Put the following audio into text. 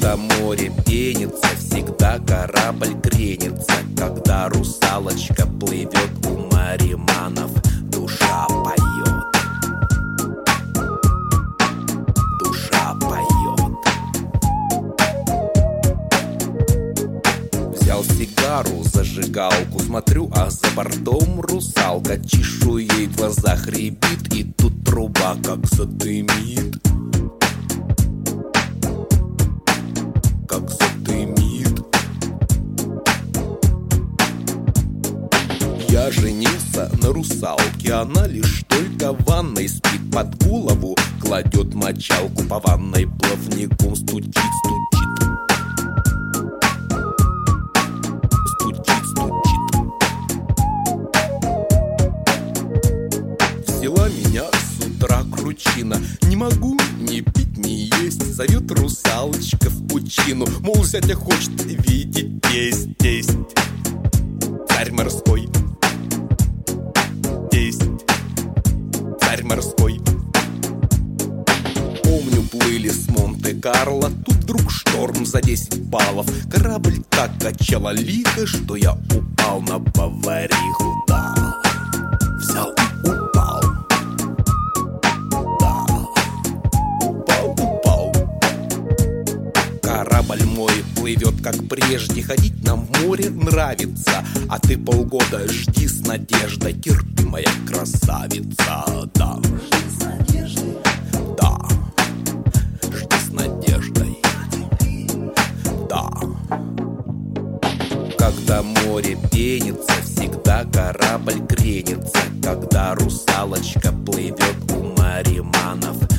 Когда море пенится, всегда корабль кренится. Когда русалочка плывет, у мариманов душа поет. Душа поет. Взял сигару, зажигалку, смотрю, а за бортом русалка. Чешуей в глазах рябит, и тут труба как задымит. Как задымит. Я женился на русалке, она лишь только в ванной спит. Под голову кладет мочалку, по ванной плавником стучит, стучит. Стучит, стучит. Взяла меня с утра кручина. Не могу ни пить, ни есть. Зовет русалочка в пучину. Мол, зятя хочет видеть тесть, тесть. Царь морской. Тесть. Царь морской. Помню, плыли с Монте-Карло. Тут вдруг шторм за 10 баллов. Корабль так качало лихо, что я упал на повариху. Да, взял и упал. Да, упал. Корабль мой плывет как прежде. Ходить нам в море нравится. А ты полгода жди с надеждой. Терпи, моя красавица. Да, жди с надеждой. Да, жди с надеждой. Да. Когда море пенится, всегда корабль кренится. Когда русалочка плывет, у мариманов